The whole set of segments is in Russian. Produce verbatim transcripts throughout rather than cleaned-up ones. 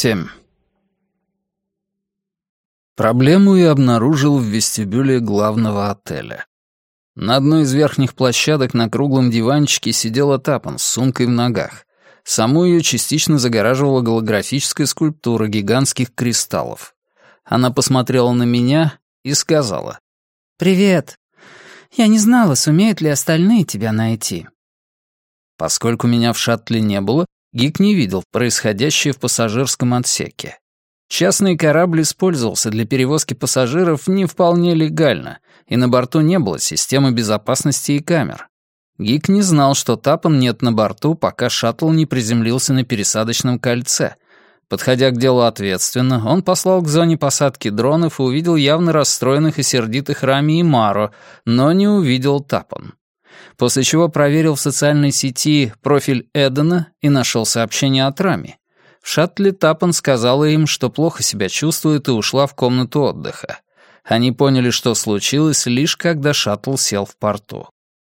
семь. Проблему я обнаружил в вестибюле главного отеля. На одной из верхних площадок на круглом диванчике сидела Тапан с сумкой в ногах. Саму ее частично загораживала голографическая скульптура гигантских кристаллов. Она посмотрела на меня и сказала: «Привет. Я не знала, сумеют ли остальные тебя найти». Поскольку меня в шаттле не было, Гик не видел происходящее в пассажирском отсеке. Частный корабль использовался для перевозки пассажиров не вполне легально, и на борту не было системы безопасности и камер. Гик не знал, что Тапан нет на борту, пока шаттл не приземлился на пересадочном кольце. Подходя к делу ответственно, он послал к зоне посадки дронов и увидел явно расстроенных и сердитых Рами и Маро, но не увидел Тапан. После чего проверил в социальной сети профиль Эдена и нашел сообщение от Рами. В шаттле Тапан сказала им, что плохо себя чувствует, и ушла в комнату отдыха. Они поняли, что случилось, лишь когда шаттл сел в порту.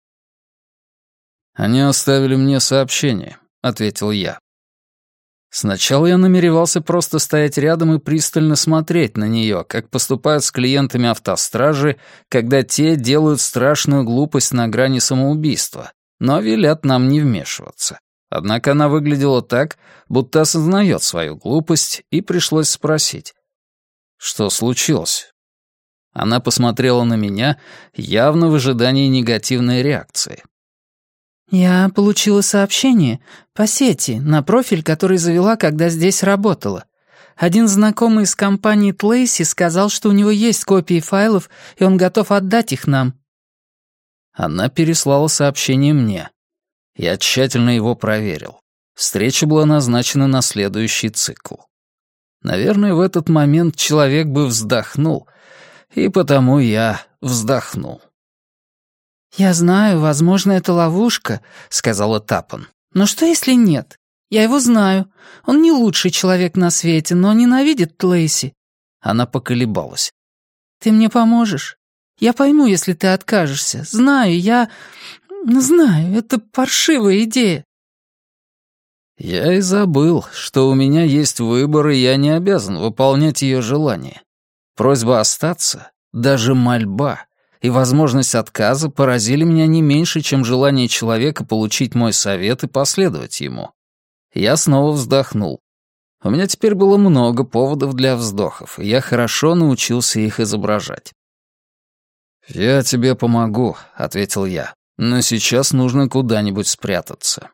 «Они оставили мне сообщение», — ответил я. Сначала я намеревался просто стоять рядом и пристально смотреть на нее, как поступают с клиентами автостражи, когда те делают страшную глупость на грани самоубийства, но велят нам не вмешиваться. Однако она выглядела так, будто осознает свою глупость, и пришлось спросить: «Что случилось?» Она посмотрела на меня, явно в ожидании негативной реакции. «Я получила сообщение по сети на профиль, который завела, когда здесь работала. Один знакомый из компании Тлейси сказал, что у него есть копии файлов, и он готов отдать их нам». Она переслала сообщение мне. Я тщательно его проверил. Встреча была назначена на следующий цикл. Наверное, в этот момент человек бы вздохнул, и потому я вздохнул. «Я знаю, возможно, это ловушка», — сказала Тапан. «Но что, если нет? Я его знаю. Он не лучший человек на свете, но ненавидит Тлейси». Она поколебалась. «Ты мне поможешь? Я пойму, если ты откажешься. Знаю, я... знаю, это паршивая идея». Я и забыл, что у меня есть выбор, и я не обязан выполнять ее желание. Просьба остаться, даже мольба и возможность отказа поразили меня не меньше, чем желание человека получить мой совет и последовать ему. Я снова вздохнул. У меня теперь было много поводов для вздохов, и я хорошо научился их изображать. «Я тебе помогу», — ответил я, — «но сейчас нужно куда-нибудь спрятаться».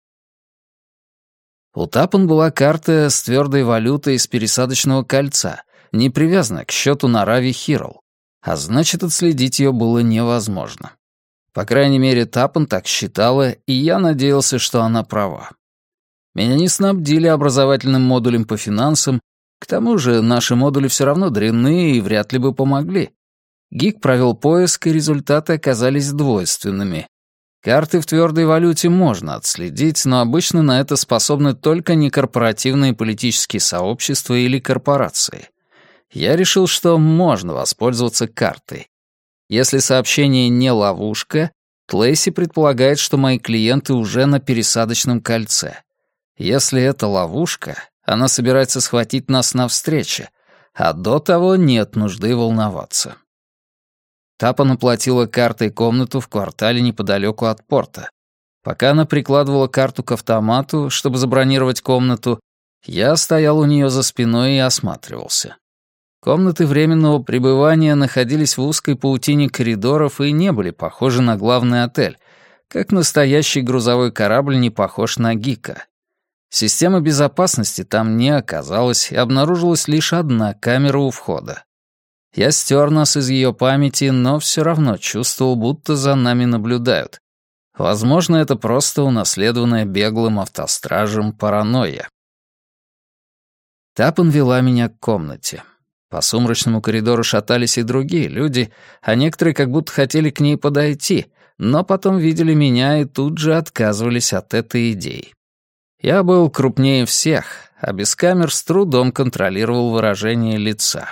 У Тапан была карта с твердой валютой из пересадочного кольца, не привязанная к счету на Рави Хирл. А значит, отследить ее было невозможно. По крайней мере, Тапан так считала, и я надеялся, что она права. Меня не снабдили образовательным модулем по финансам, к тому же наши модули все равно дрянные и вряд ли бы помогли. Гик провел поиск, и результаты оказались двойственными. Карты в твердой валюте можно отследить, но обычно на это способны только некорпоративные политические сообщества или корпорации. Я решил, что можно воспользоваться картой. Если сообщение не ловушка, Тлейси предполагает, что мои клиенты уже на пересадочном кольце. Если это ловушка, она собирается схватить нас на встрече, а до того нет нужды волноваться. Тапан оплатила картой комнату в квартале неподалеку от порта. Пока она прикладывала карту к автомату, чтобы забронировать комнату, я стоял у нее за спиной и осматривался. Комнаты временного пребывания находились в узкой паутине коридоров и не были похожи на главный отель, как настоящий грузовой корабль не похож на Гика. Системы безопасности там не оказалось, и обнаружилась лишь одна камера у входа. Я стер нас из ее памяти, но все равно чувствовал, будто за нами наблюдают. Возможно, это просто унаследованная беглым автостражем паранойя. Тапан вела меня к комнате. По сумрачному коридору шатались и другие люди, а некоторые как будто хотели к ней подойти, но потом видели меня и тут же отказывались от этой идеи. Я был крупнее всех, а без камер с трудом контролировал выражение лица.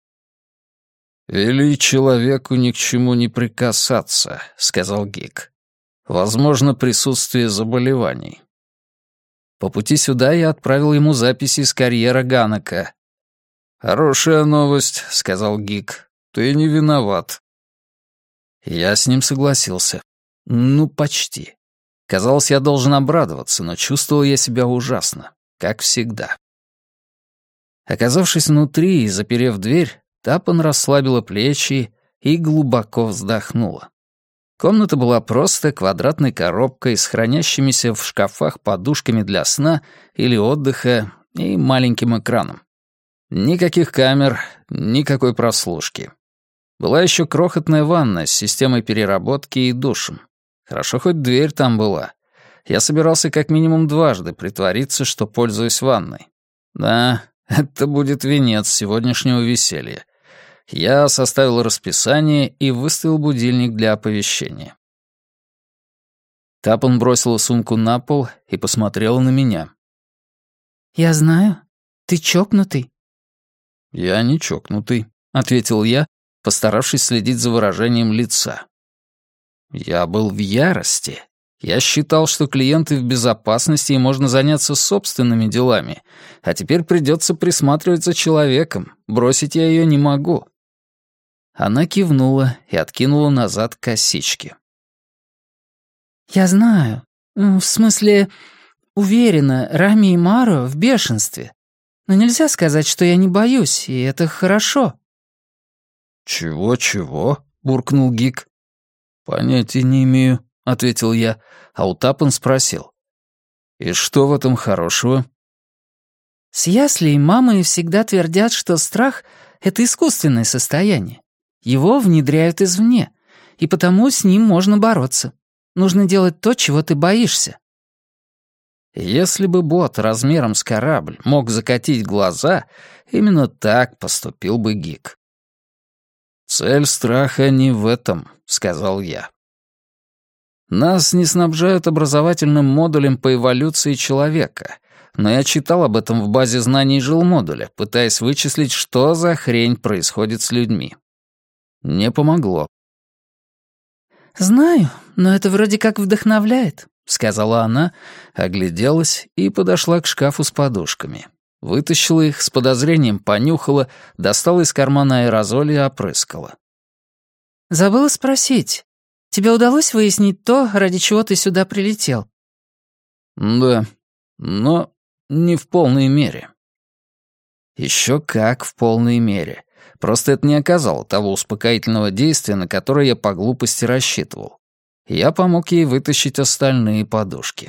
«Вели человеку ни к чему не прикасаться», — сказал Гик. «Возможно, присутствие заболеваний». По пути сюда я отправил ему записи из карьера Ганака. «Хорошая новость», — сказал Гик. «Ты не виноват». Я с ним согласился. Ну, почти. Казалось, я должен обрадоваться, но чувствовал я себя ужасно, как всегда. Оказавшись внутри и заперев дверь, Тапан расслабила плечи и глубоко вздохнула. Комната была просто квадратной коробкой с хранящимися в шкафах подушками для сна или отдыха и маленьким экраном. Никаких камер, никакой прослушки. Была еще крохотная ванная с системой переработки и душем. Хорошо, хоть дверь там была. Я собирался как минимум дважды притвориться, что пользуюсь ванной. Да, это будет венец сегодняшнего веселья. Я составил расписание и выставил будильник для оповещения. Тапан бросила сумку на пол и посмотрела на меня. «Я знаю. Ты чокнутый». «Я не чокнутый», — ответил я, постаравшись следить за выражением лица. Я был в ярости. Я считал, что клиенты в безопасности и можно заняться собственными делами, а теперь придется присматривать за человеком, бросить я ее не могу. Она кивнула и откинула назад косички. «Я знаю. В смысле, уверена, Рами и Маро в бешенстве. Но нельзя сказать, что я не боюсь, и это хорошо». «Чего-чего?» — буркнул Гик. «Понятия не имею», — ответил я, а Утапан спросил. «И что в этом хорошего?» «С яслей мамы всегда твердят, что страх — это искусственное состояние. Его внедряют извне, и потому с ним можно бороться. Нужно делать то, чего ты боишься». Если бы бот размером с корабль мог закатить глаза, именно так поступил бы Гик. «Цель страха не в этом», — сказал я. Нас не снабжают образовательным модулем по эволюции человека, но я читал об этом в базе знаний жилмодуля, пытаясь вычислить, что за хрень происходит с людьми. Не помогло. «Знаю, но это вроде как вдохновляет», — сказала она, огляделась и подошла к шкафу с подушками. Вытащила их, с подозрением понюхала, достала из кармана аэрозоль и опрыскала. «Забыла спросить, тебе удалось выяснить то, ради чего ты сюда прилетел?» «Да, но не в полной мере». Еще как в полной мере. Просто это не оказало того успокоительного действия, на которое я по глупости рассчитывал. Я помог ей вытащить остальные подушки.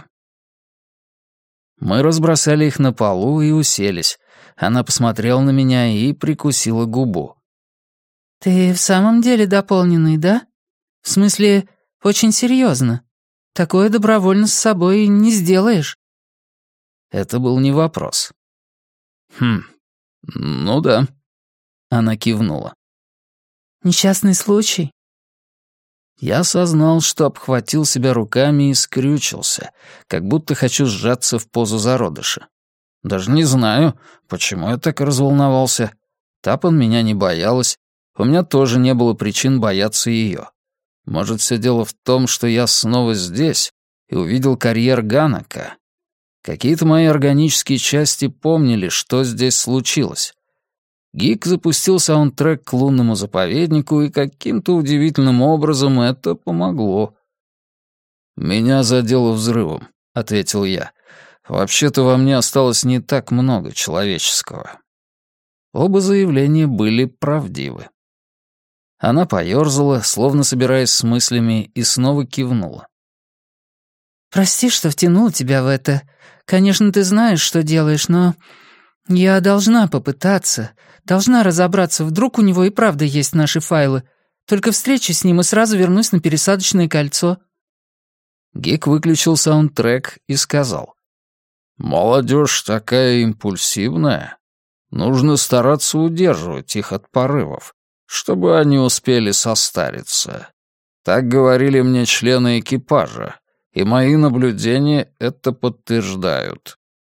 Мы разбросали их на полу и уселись. Она посмотрела на меня и прикусила губу. «Ты в самом деле дополненный, да? В смысле, очень серьезно. Такое добровольно с собой не сделаешь». Это был не вопрос. «Хм, ну да». Она кивнула. «Несчастный случай?» Я осознал, что обхватил себя руками и скрючился, как будто хочу сжаться в позу зародыша. Даже не знаю, почему я так разволновался. Тапан меня не боялась, у меня тоже не было причин бояться ее. Может, все дело в том, что я снова здесь и увидел карьер Ганака. Какие-то мои органические части помнили, что здесь случилось. Гик запустил саундтрек к лунному заповеднику, и каким-то удивительным образом это помогло. «Меня задело взрывом», — ответил я. «Вообще-то во мне осталось не так много человеческого». Оба заявления были правдивы. Она поёрзала, словно собираясь с мыслями, и снова кивнула. «Прости, что втянул тебя в это. Конечно, ты знаешь, что делаешь, но я должна попытаться, должна разобраться, вдруг у него и правда есть наши файлы. Только встречусь с ним и сразу вернусь на пересадочное кольцо». Гик выключил саундтрек и сказал. «Молодежь такая импульсивная. Нужно стараться удерживать их от порывов, чтобы они успели состариться. Так говорили мне члены экипажа, и мои наблюдения это подтверждают».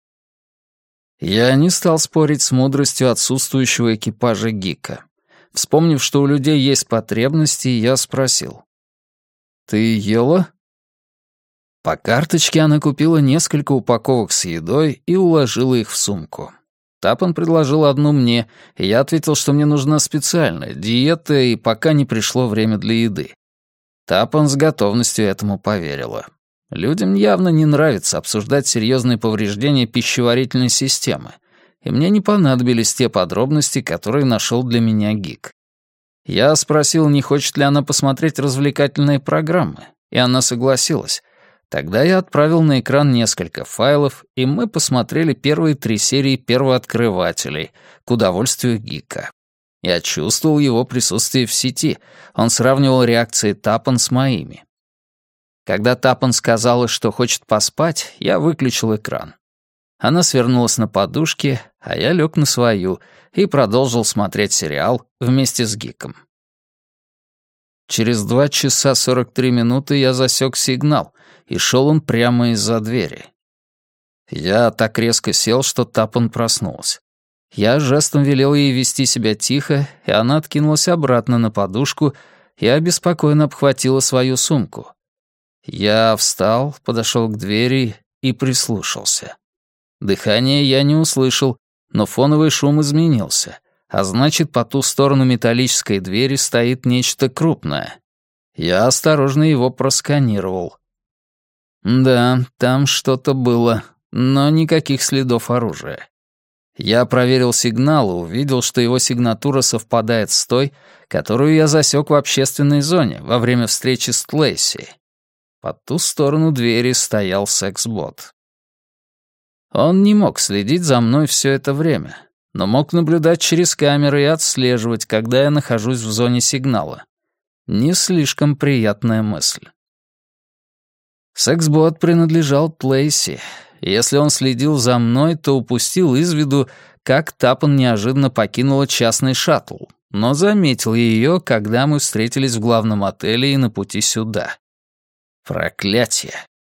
Я не стал спорить с мудростью отсутствующего экипажа Гика. Вспомнив, что у людей есть потребности, я спросил. «Ты ела?» По карточке она купила несколько упаковок с едой и уложила их в сумку. Тапан предложил одну мне, и я ответил, что мне нужна специальная диета, и пока не пришло время для еды. Тапан с готовностью этому поверила. Людям явно не нравится обсуждать серьезные повреждения пищеварительной системы, и мне не понадобились те подробности, которые нашел для меня Гик. Я спросил, не хочет ли она посмотреть развлекательные программы, и она согласилась. Тогда я отправил на экран несколько файлов, и мы посмотрели первые три серии «Первооткрывателей» к удовольствию Гика. Я чувствовал его присутствие в сети. Он сравнивал реакции Тапан с моими. Когда Тапан сказала, что хочет поспать, я выключил экран. Она свернулась на подушке, а я лег на свою и продолжил смотреть сериал вместе с Гиком. Через два часа сорок три минуты я засек сигнал, и шел он прямо из-за двери. Я так резко сел, что Тапан проснулась. Я жестом велел ей вести себя тихо, и она откинулась обратно на подушку и обеспокоенно обхватила свою сумку. Я встал, подошел к двери и прислушался. Дыхание я не услышал, но фоновый шум изменился, а значит, по ту сторону металлической двери стоит нечто крупное. Я осторожно его просканировал. Да, там что-то было, но никаких следов оружия. Я проверил сигнал и увидел, что его сигнатура совпадает с той, которую я засек в общественной зоне во время встречи с Тлейси. По ту сторону двери стоял секс-бот. Он не мог следить за мной все это время, но мог наблюдать через камеры и отслеживать, когда я нахожусь в зоне сигнала. Не слишком приятная мысль. Секс-бот принадлежал Тлейси. Если он следил за мной, то упустил из виду, как Тапан неожиданно покинула частный шаттл, но заметил ее, когда мы встретились в главном отеле и на пути сюда. Проклятие.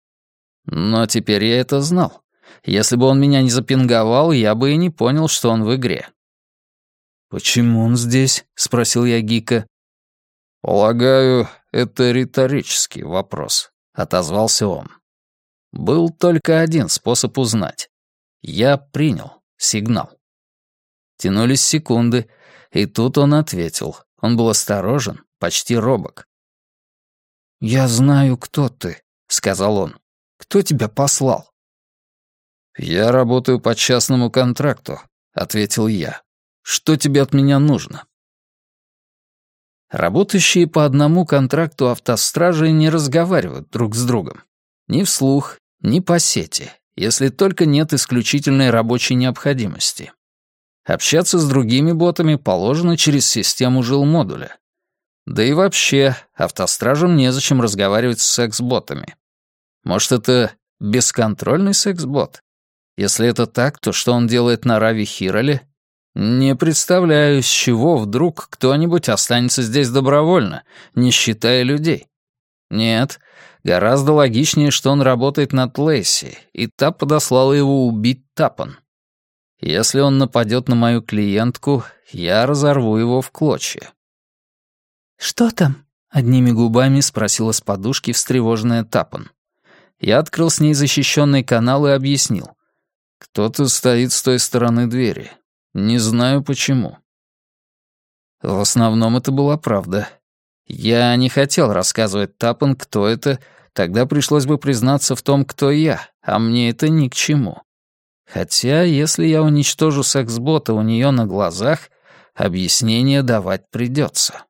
Но теперь я это знал. Если бы он меня не запинговал, я бы и не понял, что он в игре. «Почему он здесь?» — спросил я Гика. «Полагаю, это риторический вопрос», — отозвался он. Был только один способ узнать. Я принял сигнал. Тянулись секунды, и тут он ответил. Он был осторожен, почти робок. «Я знаю, кто ты», — сказал он. «Кто тебя послал?» «Я работаю по частному контракту», — ответил я. «Что тебе от меня нужно?» Работающие по одному контракту автостражи не разговаривают друг с другом. Ни вслух, ни по сети, если только нет исключительной рабочей необходимости. Общаться с другими ботами положено через систему жилмодуля. Да и вообще, автостражам незачем разговаривать с секс-ботами. Может, это бесконтрольный секс-бот? Если это так, то что он делает на Рави Хироле? Не представляю, с чего вдруг кто-нибудь останется здесь добровольно, не считая людей. Нет, гораздо логичнее, что он работает над Лейси, и та подослала его убить Тапан. Если он нападет на мою клиентку, я разорву его в клочья. «Что там?» — одними губами спросила с подушки встревоженная Тапан. Я открыл с ней защищенный канал и объяснил. Кто-то стоит с той стороны двери. Не знаю почему. В основном это была правда. Я не хотел рассказывать Тапан, кто это, тогда пришлось бы признаться в том, кто я, а мне это ни к чему. Хотя, если я уничтожу секс-бота у нее на глазах, объяснение давать придется.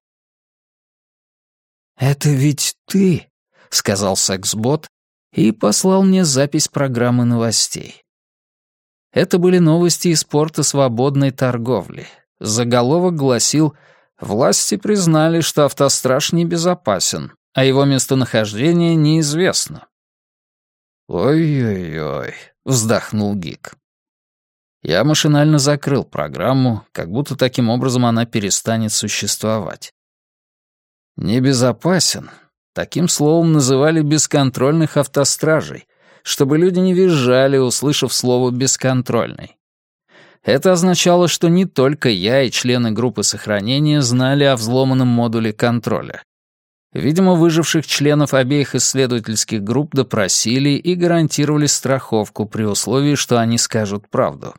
«Это ведь ты», — сказал секс-бот и послал мне запись программы новостей. Это были новости из порта свободной торговли. Заголовок гласил: «Власти признали, что автостраж небезопасен, а его местонахождение неизвестно». «Ой-ой-ой», — вздохнул Гик. Я машинально закрыл программу, как будто таким образом она перестанет существовать. «Небезопасен» — таким словом называли бесконтрольных автостражей, чтобы люди не визжали, услышав слово «бесконтрольный». Это означало, что не только я и члены группы сохранения знали о взломанном модуле контроля. Видимо, выживших членов обеих исследовательских групп допросили и гарантировали страховку при условии, что они скажут правду.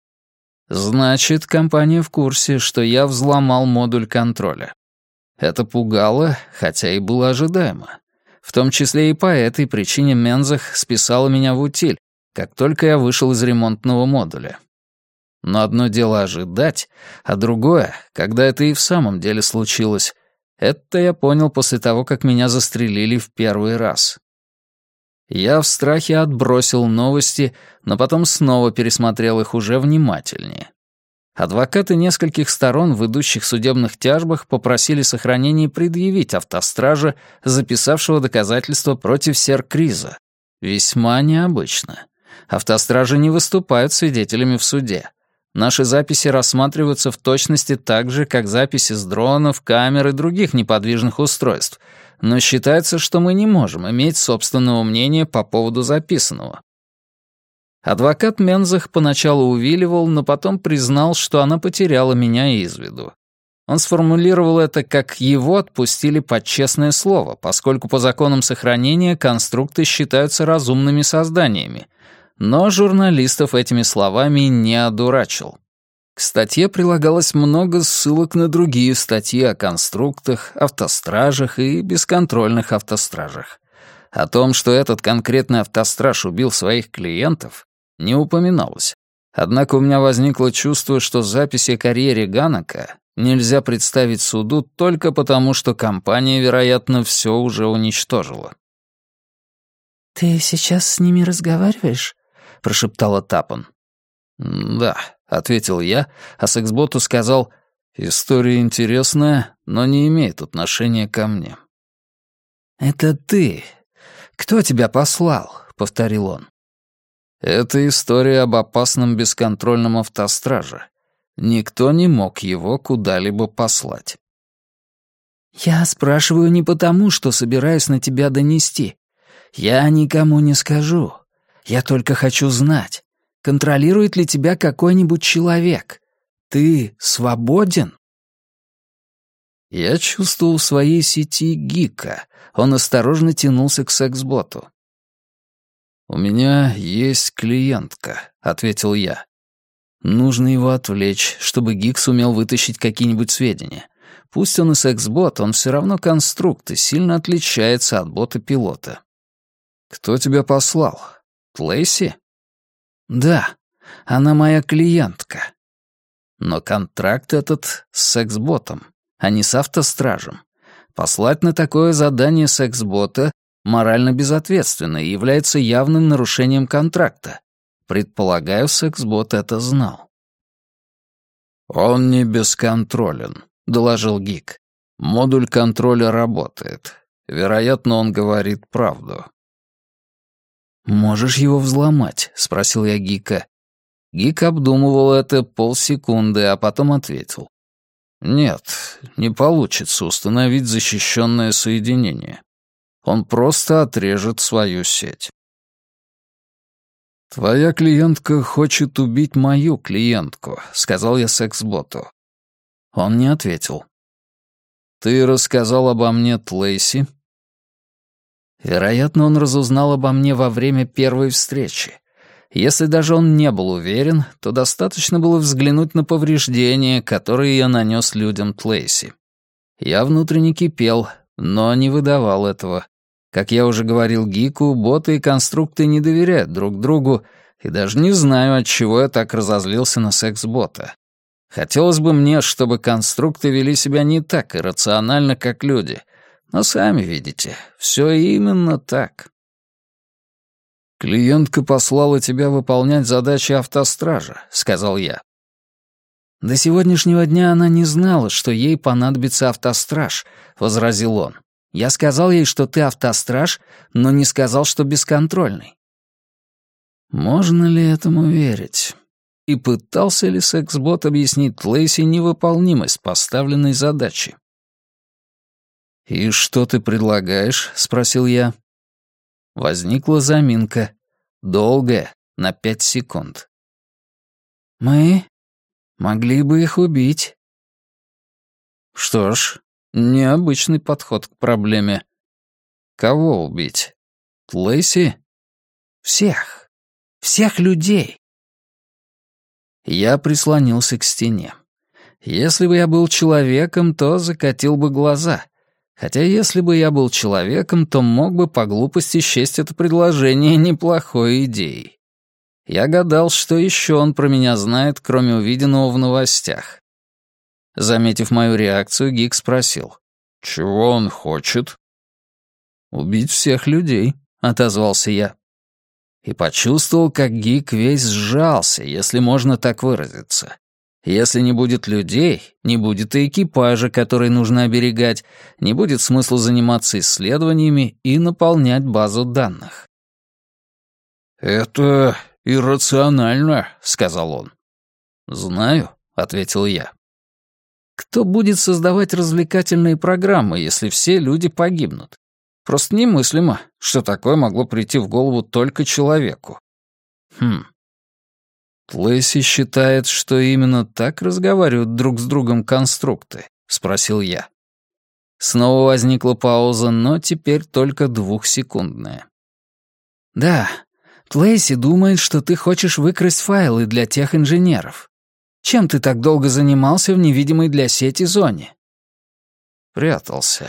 Значит, компания в курсе, что я взломал модуль контроля. Это пугало, хотя и было ожидаемо. В том числе и по этой причине Мензах списала меня в утиль, как только я вышел из ремонтного модуля. Но одно дело ожидать, а другое, когда это и в самом деле случилось, это я понял после того, как меня застрелили в первый раз. Я в страхе отбросил новости, но потом снова пересмотрел их уже внимательнее. Адвокаты нескольких сторон в идущих судебных тяжбах попросили сохранение предъявить автостража, записавшего доказательства против Серкриза. Весьма необычно. Автостражи не выступают свидетелями в суде. Наши записи рассматриваются в точности так же, как записи с дронов, камер и других неподвижных устройств, но считается, что мы не можем иметь собственного мнения по поводу записанного. Адвокат Мензах поначалу увиливал, но потом признал, что она потеряла меня из виду. Он сформулировал это как «его отпустили под честное слово», поскольку по законам сохранения конструкты считаются разумными созданиями, но журналистов этими словами не одурачил. К статье прилагалось много ссылок на другие статьи о конструктах, автостражах и бесконтрольных автостражах. О том, что этот конкретный автостраж убил своих клиентов, не упоминалось. Однако у меня возникло чувство, что записи о карьере Ганака нельзя представить суду только потому, что компания, вероятно, все уже уничтожила. «Ты сейчас с ними разговариваешь?» — прошептала Тапан. «Да», — ответил я, а сексботу сказал, «История интересная, но не имеет отношения ко мне». «Это ты. Кто тебя послал?» — повторил он. «Это история об опасном бесконтрольном автостраже. Никто не мог его куда-либо послать». «Я спрашиваю не потому, что собираюсь на тебя донести. Я никому не скажу. Я только хочу знать, контролирует ли тебя какой-нибудь человек. Ты свободен?» Я чувствовал в своей сети Гика. Он осторожно тянулся к сексботу. «У меня есть клиентка», — ответил я. «Нужно его отвлечь, чтобы Гик сумел вытащить какие-нибудь сведения. Пусть он и сексбот, он все равно конструкт и сильно отличается от бота-пилота». «Кто тебя послал? Тлейси?» «Да, она моя клиентка». «Но контракт этот с сексботом, а не с автостражем. Послать на такое задание сексбота морально безответственно и является явным нарушением контракта. Предполагаю, сексбот это знал». «Он не бесконтролен», — доложил Гик. «Модуль контроля работает. Вероятно, он говорит правду». «Можешь его взломать?» — спросил я Гика. Гик обдумывал это полсекунды, а потом ответил. «Нет, не получится установить защищенное соединение. Он просто отрежет свою сеть». «Твоя клиентка хочет убить мою клиентку», — сказал я сексботу. Он не ответил. «Ты рассказал обо мне Тлейси?» Вероятно, он разузнал обо мне во время первой встречи. Если даже он не был уверен, то достаточно было взглянуть на повреждения, которые я нанес людям Тлейси. Я внутренне кипел, но не выдавал этого. Как я уже говорил Гику, боты и конструкты не доверяют друг другу, и даже не знаю, от чего я так разозлился на секс-бота. Хотелось бы мне, чтобы конструкты вели себя не так иррационально, как люди. Но сами видите, все именно так. «Клиентка послала тебя выполнять задачи автостража», — сказал я. «До сегодняшнего дня она не знала, что ей понадобится автостраж», — возразил он. «Я сказал ей, что ты автостраж, но не сказал, что бесконтрольный». Можно ли этому верить? И пытался ли сексбот объяснить Тлейси невыполнимость поставленной задачи? «И что ты предлагаешь?» — спросил я. Возникла заминка. Долгая, на пять секунд. «Мы могли бы их убить». «Что ж, Необычный подход к проблеме. Кого убить? Лэйси? Всех. Всех людей. Я прислонился к стене. Если бы я был человеком, то закатил бы глаза. Хотя если бы я был человеком, то мог бы по глупости счесть это предложение неплохой идеей. Я гадал, что еще он про меня знает, кроме увиденного в новостях. Заметив мою реакцию, Гик спросил: «Чего он хочет?» «Убить всех людей», — отозвался я. И почувствовал, как Гик весь сжался, если можно так выразиться. Если не будет людей, не будет и экипажа, который нужно оберегать, не будет смысла заниматься исследованиями и наполнять базу данных. «Это иррационально», — сказал он. «Знаю», — ответил я. «Кто будет создавать развлекательные программы, если все люди погибнут? Просто немыслимо, что такое могло прийти в голову только человеку». Хм. «Лэйси считает, что именно так разговаривают друг с другом конструкты?» — спросил я. Снова возникла пауза, но теперь только двухсекундная. «Да, Лэйси думает, что ты хочешь выкрасть файлы для тех инженеров. Чем ты так долго занимался в невидимой для сети зоне?» Прятался.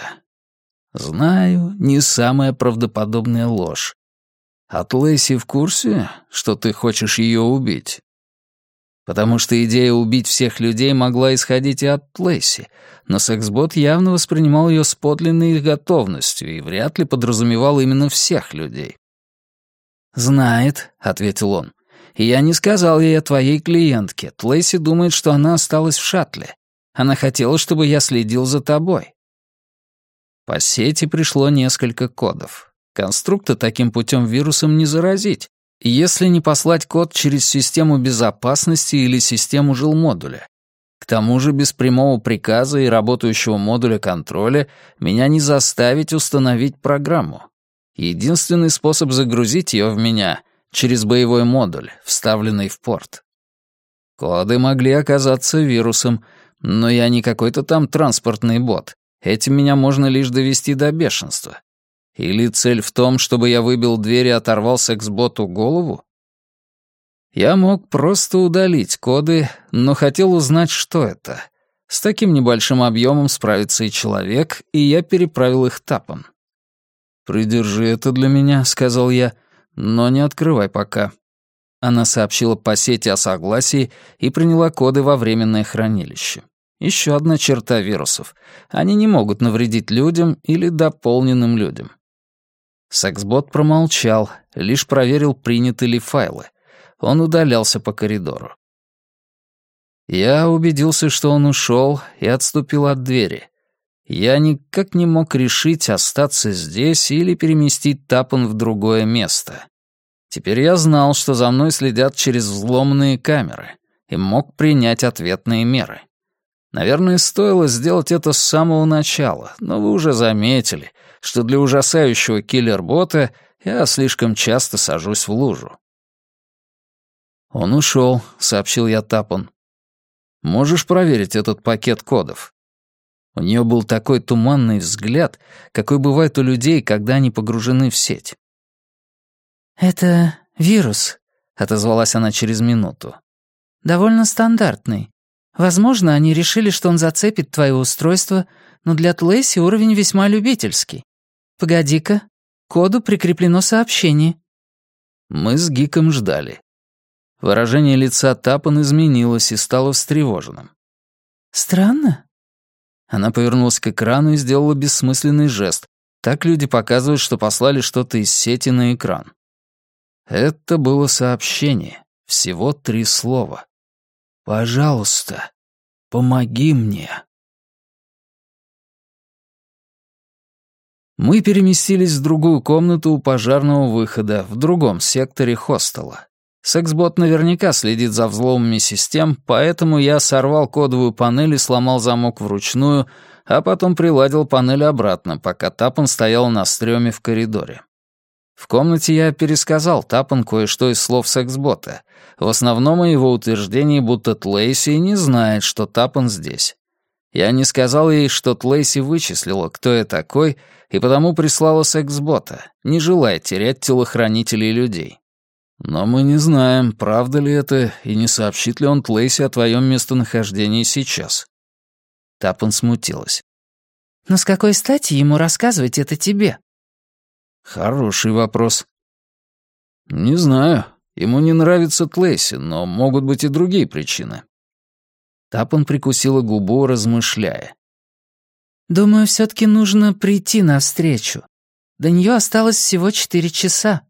Знаю, не самая правдоподобная ложь. От Лэйси в курсе, что ты хочешь ее убить? Потому что идея убить всех людей могла исходить и от Лэйси, но сексбот явно воспринимал ее с подлинной готовностью и вряд ли подразумевал именно всех людей. «Знает», — ответил он. «И я не сказал ей о твоей клиентке. Лэйси думает, что она осталась в шаттле. Она хотела, чтобы я следил за тобой». По сети пришло несколько кодов. Конструкта таким путем вирусом не заразить, если не послать код через систему безопасности или систему жилмодуля. К тому же без прямого приказа и работающего модуля контроля меня не заставить установить программу. Единственный способ загрузить ее в меня — через боевой модуль, вставленный в порт. Коды могли оказаться вирусом, но я не какой-то там транспортный бот. Этим меня можно лишь довести до бешенства. Или цель в том, чтобы я выбил дверь и оторвал секс-боту голову? Я мог просто удалить коды, но хотел узнать, что это. С таким небольшим объемом справится и человек, и я переправил их Тапан. «Придержи это для меня», — сказал я, — «но не открывай пока». Она сообщила по сети о согласии и приняла коды во временное хранилище. Еще одна черта вирусов. Они не могут навредить людям или дополненным людям. Сексбот промолчал, лишь проверил, приняты ли файлы. Он удалялся по коридору. Я убедился, что он ушел, и отступил от двери. Я никак не мог решить, остаться здесь или переместить Тапан в другое место. Теперь я знал, что за мной следят через взломанные камеры, и мог принять ответные меры. Наверное, стоило сделать это с самого начала, но вы уже заметили, что для ужасающего киллер-бота я слишком часто сажусь в лужу. «Он ушел», — сообщил я Тапан. «Можешь проверить этот пакет кодов?» У нее был такой туманный взгляд, какой бывает у людей, когда они погружены в сеть. «Это вирус», — отозвалась она через минуту. «Довольно стандартный. Возможно, они решили, что он зацепит твое устройство, но для Лэйси уровень весьма любительский. Погоди-ка, к коду прикреплено сообщение». Мы с Гиком ждали. Выражение лица Тапан изменилось и стало встревоженным. «Странно». Она повернулась к экрану и сделала бессмысленный жест. Так люди показывают, что послали что-то из сети на экран. Это было сообщение. Всего три слова. «Пожалуйста, помоги мне». Мы переместились в другую комнату у пожарного выхода, в другом секторе хостела. Сексбот наверняка следит за взломами систем, поэтому я сорвал кодовую панель и сломал замок вручную, а потом приладил панель обратно, пока Тапан стоял на стреме в коридоре. В комнате я пересказал Тапан кое-что из слов сексбота. В основном о его утверждении, будто Лэйси не знает, что Тапан здесь. Я не сказал ей, что Тлейси вычислила, кто я такой, и потому прислала секс-бота, не желая терять телохранителей людей. Но мы не знаем, правда ли это, и не сообщит ли он Тлейси о твоем местонахождении сейчас. Тапан смутилась. «Но с какой стати ему рассказывать это тебе?» Хороший вопрос. Не знаю. Ему не нравится Тлейси, но могут быть и другие причины. Тапан прикусила губу, размышляя. «Думаю, все-таки нужно прийти навстречу. До нее осталось всего четыре часа».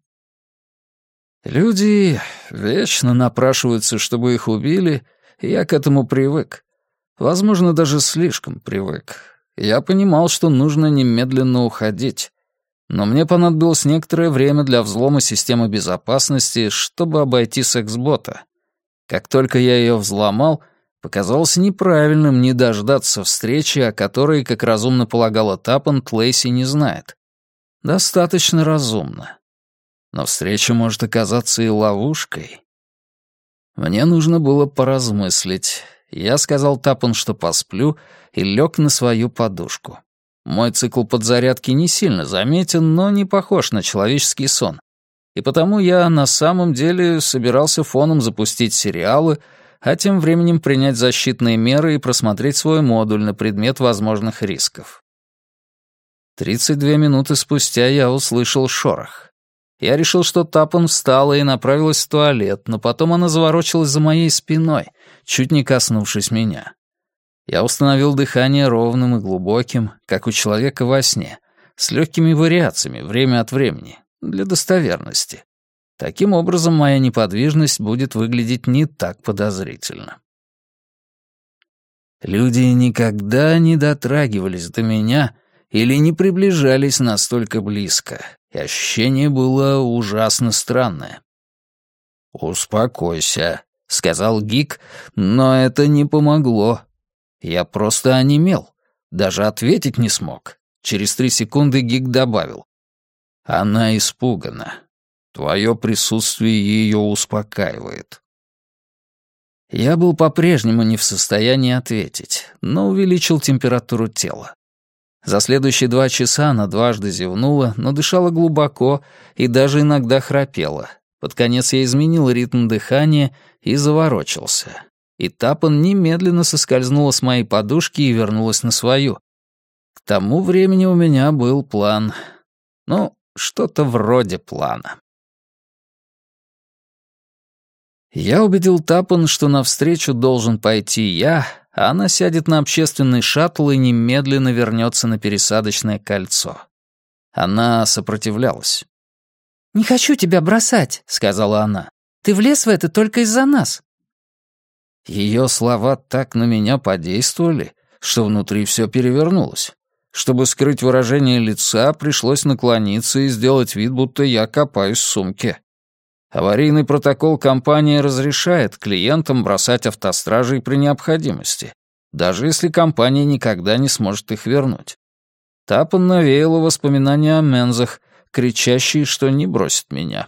Люди вечно напрашиваются, чтобы их убили, и я к этому привык. Возможно, даже слишком привык. Я понимал, что нужно немедленно уходить. Но мне понадобилось некоторое время для взлома системы безопасности, чтобы обойти секс-бота. Как только я ее взломал, показалось неправильным не дождаться встречи, о которой, как разумно полагала Тапан, Тлейси не знает. Достаточно разумно. Но встреча может оказаться и ловушкой. Мне нужно было поразмыслить. Я сказал Тапан, что посплю, и лег на свою подушку. Мой цикл подзарядки не сильно заметен, но не похож на человеческий сон. И потому я на самом деле собирался фоном запустить сериалы, а тем временем принять защитные меры и просмотреть свой модуль на предмет возможных рисков. тридцать две минуты спустя я услышал шорох. Я решил, что Тапан встала и направилась в туалет, но потом она заворочилась за моей спиной, чуть не коснувшись меня. Я установил дыхание ровным и глубоким, как у человека во сне, с легкими вариациями время от времени, для достоверности. Таким образом, моя неподвижность будет выглядеть не так подозрительно. Люди никогда не дотрагивались до меня или не приближались настолько близко, и ощущение было ужасно странное. «Успокойся», — сказал Гик, но это не помогло. Я просто онемел, даже ответить не смог. Через три секунды Гик добавил. «Она испугана. Твое присутствие ее успокаивает». Я был по-прежнему не в состоянии ответить, но увеличил температуру тела. За следующие два часа она дважды зевнула, но дышала глубоко и даже иногда храпела. Под конец я изменил ритм дыхания и заворочился. И Тапан немедленно соскользнула с моей подушки и вернулась на свою. К тому времени у меня был план. Ну, что-то вроде плана. Я убедил Тапан, что навстречу должен пойти я, а она сядет на общественный шаттл и немедленно вернется на пересадочное кольцо. Она сопротивлялась. «Не хочу тебя бросать», — сказала она. «Ты влез в это только из-за нас». Ее слова так на меня подействовали, что внутри все перевернулось. Чтобы скрыть выражение лица, пришлось наклониться и сделать вид, будто я копаюсь в сумке. Аварийный протокол компании разрешает клиентам бросать автостражей при необходимости, даже если компания никогда не сможет их вернуть. Тапан навеяла воспоминания о мензах, кричащие, что не бросит меня.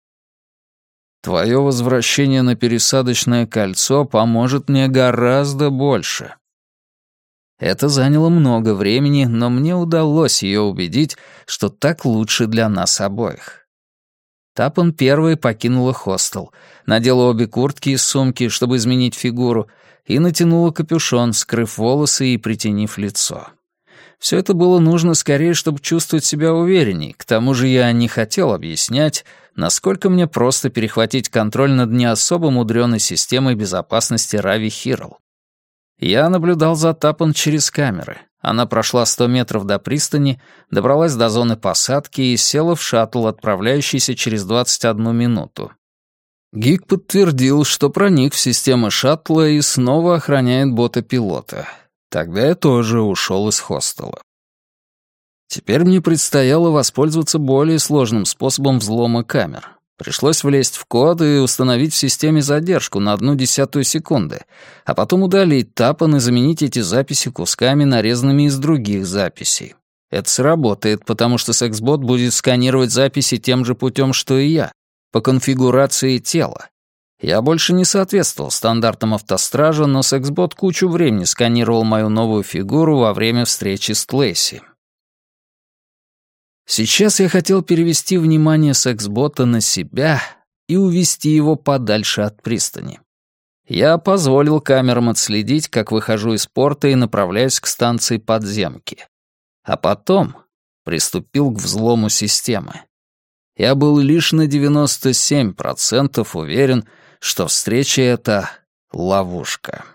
Твое возвращение на пересадочное кольцо поможет мне гораздо больше. Это заняло много времени, но мне удалось ее убедить, что так лучше для нас обоих. Тапан первой покинула хостел, надела обе куртки и сумки, чтобы изменить фигуру, и натянула капюшон, скрыв волосы и притенив лицо. Все это было нужно скорее, чтобы чувствовать себя уверенней. К тому же я не хотел объяснять, насколько мне просто перехватить контроль над не особо мудрёной системой безопасности Рави Хирл. Я наблюдал за Тапан через камеры. Она прошла сто метров до пристани, добралась до зоны посадки и села в шаттл, отправляющийся через двадцать одну минуту. Гик подтвердил, что проник в систему шаттла и снова охраняет бота-пилота. Тогда я тоже ушел из хостела. Теперь мне предстояло воспользоваться более сложным способом взлома камер. Пришлось влезть в код и установить в системе задержку на одну десятую секунды, а потом удалить Тапан и заменить эти записи кусками, нарезанными из других записей. Это сработает, потому что секс-бот будет сканировать записи тем же путем, что и я, по конфигурации тела. Я больше не соответствовал стандартам автостража, но сексбот кучу времени сканировал мою новую фигуру во время встречи с Тлейси. Сейчас я хотел перевести внимание сексбота на себя и увести его подальше от пристани. Я позволил камерам отследить, как выхожу из порта и направляюсь к станции подземки. А потом приступил к взлому системы. Я был лишь на девяносто семь процентов уверен, что встреча эта — ловушка.